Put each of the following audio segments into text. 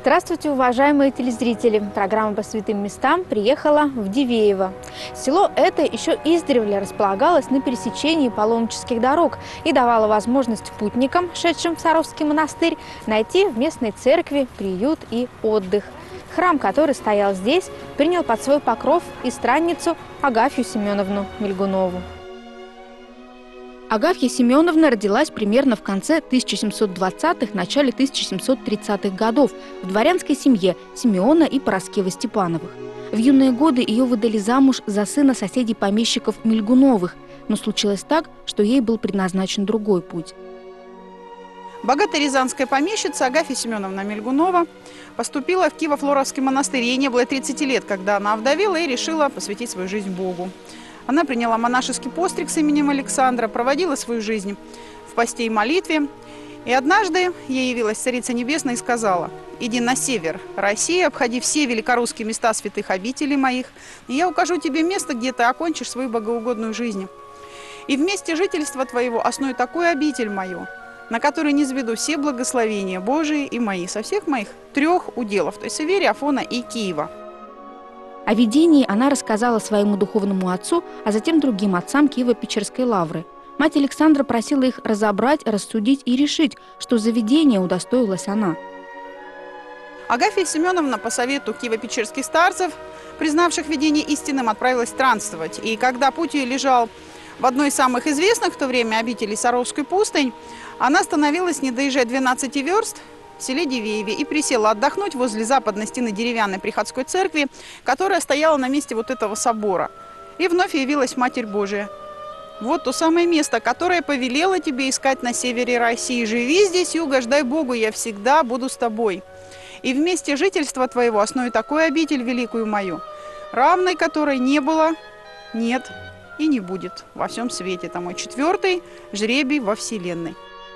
Здравствуйте, уважаемые телезрители! Программа по святым местам приехала в Дивеево. Село это еще издревле располагалось на пересечении паломнических дорог и давало возможность путникам, шедшим в Саровский монастырь, найти в местной церкви приют и отдых. Храм, который стоял здесь, принял под свой покров и странницу Агафью Семеновну Мильгунову. Агафья Семеновна родилась примерно в конце 1720-х, начале 1730-х годов в дворянской семье Симеона и Параскевы Степановых. В юные годы ее выдали замуж за сына соседей помещиков Мильгуновых, но случилось так, что ей был предназначен другой путь. Богатая рязанская помещица Агафья Семеновна Мильгунова поступила в Киево-Флоровский монастырь. Ей не было 30 лет, когда она овдовела и решила посвятить свою жизнь Богу. Она приняла монашеский постриг с именем Александра, проводила свою жизнь в посте и молитве. И однажды ей явилась Царица Небесная и сказала: «Иди на север России, обходи все великорусские места святых обителей моих, и я укажу тебе место, где ты окончишь свою богоугодную жизнь. И в месте жительства твоего основай такую обитель мою, на которой низведу все благословения Божии и мои со всех моих 3 уделов, то есть Иверии, Афона и Киева». О видении она рассказала своему духовному отцу, а затем другим отцам Киево-Печерской лавры. Мать Александра просила их разобрать, рассудить и решить, что за видение удостоилась она. Агафья Семеновна по совету киево-печерских старцев, признавших видение истинным, отправилась странствовать. И когда путь ее лежал в одной из самых известных в то время обителей Саровской пустынь, она остановилась, не доезжая 12 верст, в селе Дивееве, и присела отдохнуть возле западной стены деревянной приходской церкви, которая стояла на месте вот этого собора. И вновь явилась Матерь Божия. «Вот то самое место, которое повелела тебе искать на севере России. Живи здесь и угождай Богу, я всегда буду с тобой. И в месте жительства твоего основе такую обитель великую мою, равной которой не было, нет и не будет во всем свете». Это мой 4-й жребий во вселенной.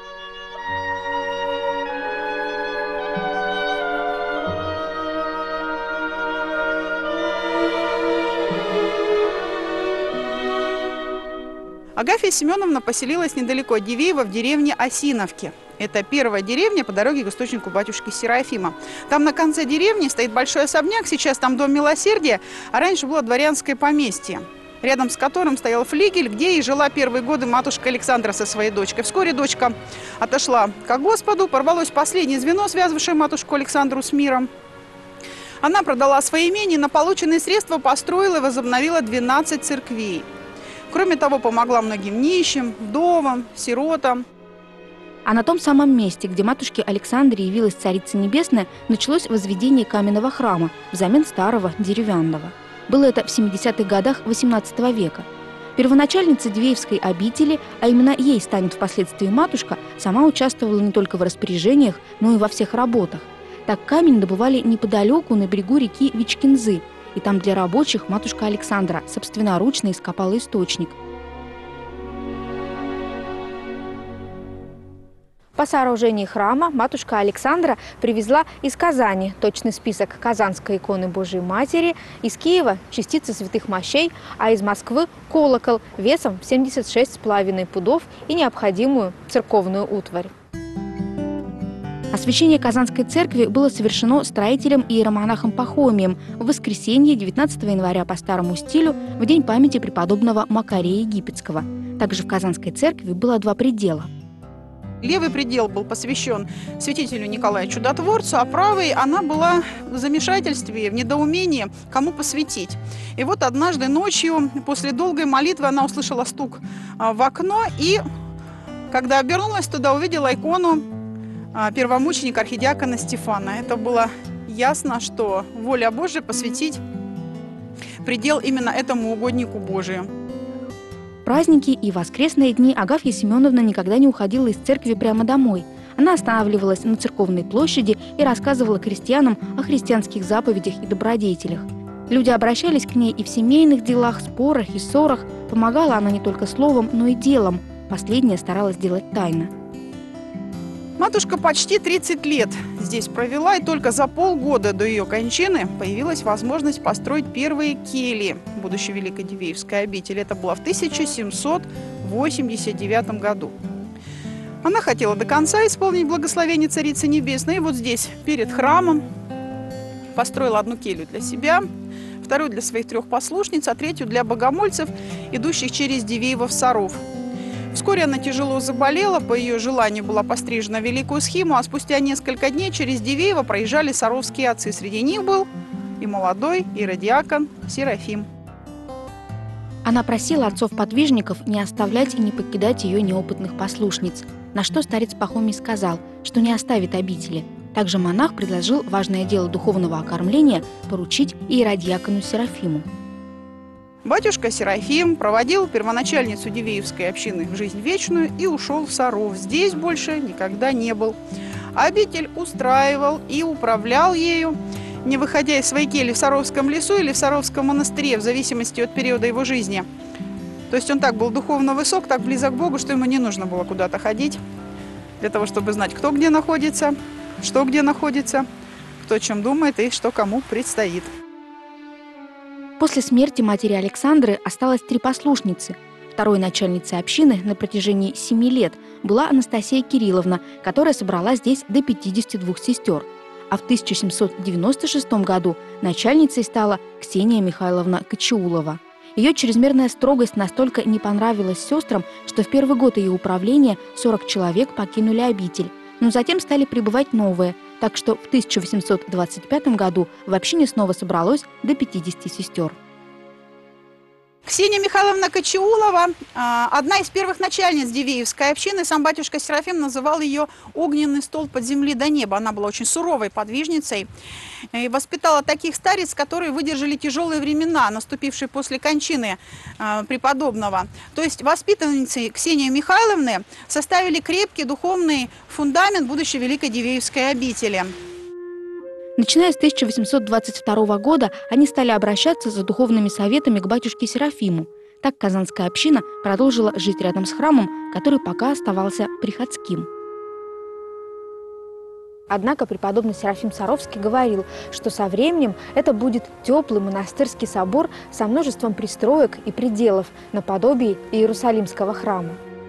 Агафья Семеновна поселилась недалеко от Дивеева в деревне Осиновки. Это первая деревня по дороге к источнику батюшки Серафима. Там на конце деревни стоит большой особняк, сейчас там дом милосердия, а раньше было дворянское поместье, рядом с которым стоял флигель, где и жила первые годы матушка Александра со своей дочкой. Вскоре дочка отошла ко Господу, порвалось последнее звено, связывавшее матушку Александру с миром. Она продала свои имения, на полученные средства построила и возобновила 12 церквей. Кроме того, помогла многим нищим, вдовам, сиротам. А на том самом месте, где матушке Александре явилась Царица Небесная, началось возведение каменного храма взамен старого деревянного. Было это в 70-х годах XVIII века. Первоначальница Дивеевской обители, а именно ей станет впоследствии матушка, сама участвовала не только в распоряжениях, но и во всех работах. Так камень добывали неподалеку на берегу реки Вичкинзы. И там для рабочих матушка Александра собственноручно ископала источник. По сооружении храма матушка Александра привезла из Казани точный список Казанской иконы Божией Матери, из Киева частицы святых мощей, а из Москвы колокол весом в 76,5 пудов и необходимую церковную утварь. Освящение Казанской церкви было совершено строителем и иеромонахом Пахомием в воскресенье 19 января по старому стилю в день памяти преподобного Макария Египетского. Также в Казанской церкви было 2 предела. Левый предел был посвящен святителю Николаю Чудотворцу, а правый она была в замешательстве, в недоумении, кому посвятить. И вот однажды ночью, после долгой молитвы, она услышала стук в окно и, когда обернулась туда, увидела икону первомученика архидиакона Стефана. Это было ясно, что воля Божия посвятить предел именно этому угоднику Божию. Праздники и воскресные дни Агафья Семеновна никогда не уходила из церкви прямо домой. Она останавливалась на церковной площади и рассказывала крестьянам о христианских заповедях и добродетелях. Люди обращались к ней и в семейных делах, спорах и ссорах. Помогала она не только словом, но и делом. Последнее старалась делать тайно. Матушка почти 30 лет здесь провела, и только за полгода до ее кончины появилась возможность построить первые кельи будущей Великой Дивеевской обители. Это было в 1789 году. Она хотела до конца исполнить благословение Царицы Небесной. И вот здесь, перед храмом, построил одну келью для себя, вторую для своих 3 послушниц, а третью для богомольцев, идущих через Дивеево в Саров. Вскоре она тяжело заболела, по ее желанию была пострижена в великую схиму, а спустя несколько дней через Дивеево проезжали саровские отцы. Среди них был и молодой иеродиакон Серафим. Она просила отцов-подвижников не оставлять и не покидать ее неопытных послушниц, на что старец Пахомий сказал, что не оставит обители. Также монах предложил важное дело духовного окормления поручить иеродиакону Серафиму. Батюшка Серафим проводил первоначальницу Дивеевской общины в жизнь вечную и ушел в Саров. Здесь больше никогда не был. Обитель устраивал и управлял ею, не выходя из своей кельи в Саровском лесу или в Саровском монастыре, в зависимости от периода его жизни. То есть он так был духовно высок, так близок к Богу, что ему не нужно было куда-то ходить для того, чтобы знать, кто где находится, что где находится, кто о чем думает и что кому предстоит. После смерти матери Александры осталось 3 послушницы. Второй начальницей общины на протяжении 7 лет была Анастасия Кирилловна, которая собрала здесь до 52 сестер. А в 1796 году начальницей стала Ксения Михайловна Кочеулова. Ее чрезмерная строгость настолько не понравилась сестрам, что в первый год ее управления 40 человек покинули обитель. Но затем стали прибывать новые, так что в 1825 году в общине снова собралось до 50 сестер. Ксения Михайловна Кочеулова, одна из первых начальниц Дивеевской общины, сам батюшка Серафим называл ее «огненный столб от земли до неба». Она была очень суровой подвижницей и воспитала таких старец, которые выдержали тяжелые времена, наступившие после кончины преподобного. То есть воспитанницы Ксении Михайловны составили крепкий духовный фундамент будущей Великой Дивеевской обители. Начиная с 1822 года они стали обращаться за духовными советами к батюшке Серафиму. Так казанская община продолжила жить рядом с храмом, который пока оставался приходским. Однако преподобный Серафим Саровский говорил, что со временем это будет теплый монастырский собор со множеством пристроек и пределов наподобие Иерусалимского храма.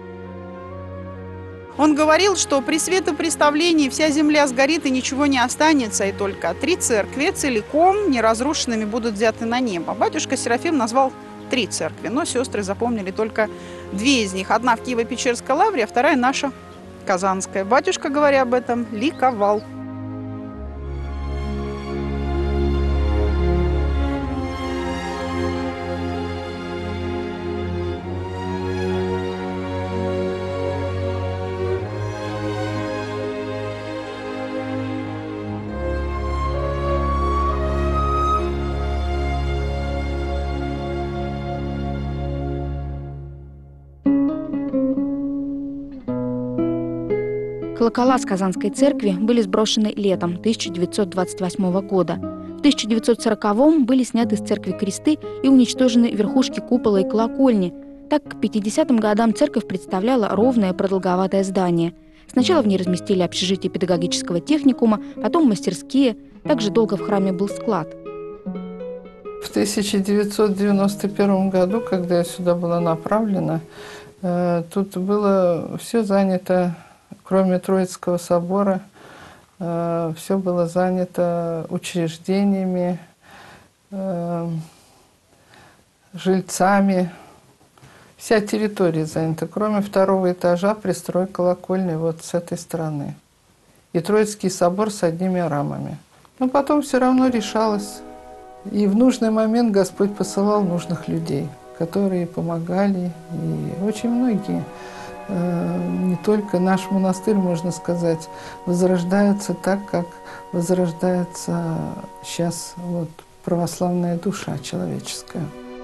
Он говорил, что при светопреставлении вся земля сгорит и ничего не останется, и только 3 церкви целиком неразрушенными будут взяты на небо. Батюшка Серафим назвал 3 церкви, но сестры запомнили только 2 из них. Одна в Киево-Печерской лавре, а вторая наша, Казанская. Батюшка, говоря об этом, ликовал. Колокола с Казанской церкви были сброшены летом 1928 года. В 1940-м были сняты с церкви кресты и уничтожены верхушки купола и колокольни. Так, к 50-м годам церковь представляла ровное продолговатое здание. Сначала в ней разместили общежитие педагогического техникума, потом мастерские. Также долго в храме был склад. В 1991 году, когда я сюда была направлена, тут было все занято. Кроме Троицкого собора, все было занято учреждениями, жильцами. Вся территория занята, кроме 2-го этажа пристрой колокольни вот с этой стороны. И Троицкий собор с одними рамами. Но потом все равно решалось. И в нужный момент Господь посылал нужных людей, которые помогали, и очень многие. Не только наш монастырь, можно сказать, возрождается так, как возрождается сейчас вот православная душа человеческая.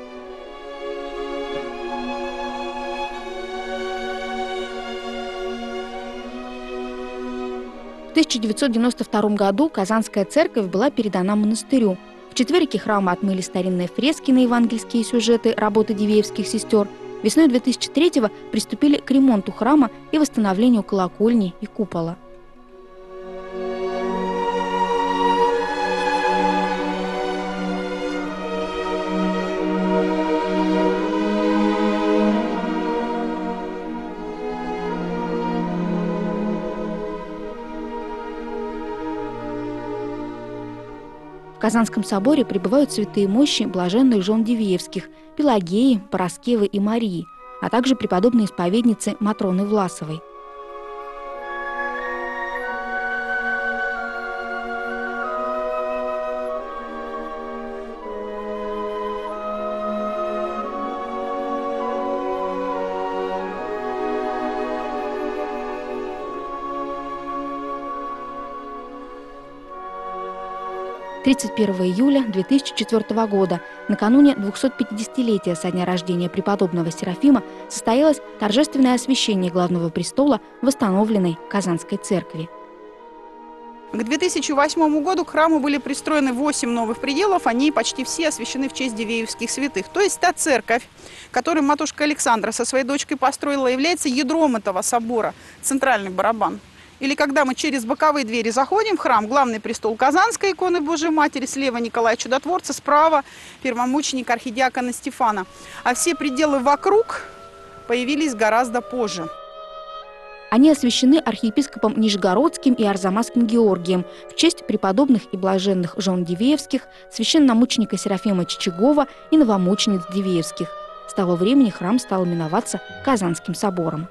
В 1992 году Казанская церковь была передана монастырю. В четверике храма отмыли старинные фрески на евангельские сюжеты работы дивеевских сестер. Весной 2003-го приступили к ремонту храма и восстановлению колокольни и купола. В Казанском соборе пребывают святые мощи блаженных жен Дивеевских, Пелагеи, Параскевы и Марии, а также преподобные исповедницы Матроны Власовой. «31 июля 2004 года, накануне 250-летия со дня рождения преподобного Серафима, состоялось торжественное освящение главного престола восстановленной Казанской церкви. К 2008 году к храму были пристроены 8 новых пределов, они почти все освящены в честь дивеевских святых. То есть та церковь, которую матушка Александра со своей дочкой построила, является ядром этого собора, центральный барабан. Или когда мы через боковые двери заходим в храм, главный престол Казанской иконы Божией Матери, слева Николая Чудотворца, справа первомученик архидиакона Стефана. А все пределы вокруг появились гораздо позже. Они освящены архиепископом Нижегородским и Арзамасским Георгием в честь преподобных и блаженных жен Дивеевских, священномученика Серафима Чичагова и новомучениц Дивеевских. С того времени храм стал именоваться Казанским собором.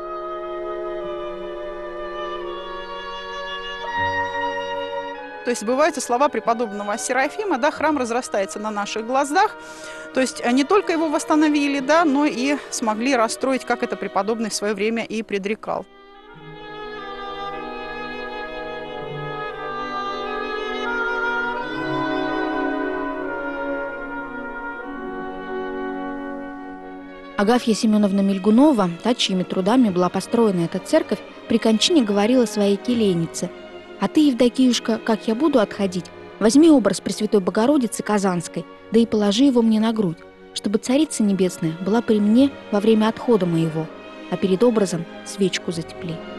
То есть сбываются слова преподобного Серафима, да, храм разрастается на наших глазах. То есть не только его восстановили, да, но и смогли расстроить, как это преподобный в свое время и предрекал. Агафья Семеновна Мильгунова, та, чьими трудами была построена эта церковь, при кончине говорила своей келейнице: «А ты, Евдокиюшка, как я буду отходить, возьми образ Пресвятой Богородицы Казанской, да и положи его мне на грудь, чтобы Царица Небесная была при мне во время отхода моего, а перед образом свечку затепли».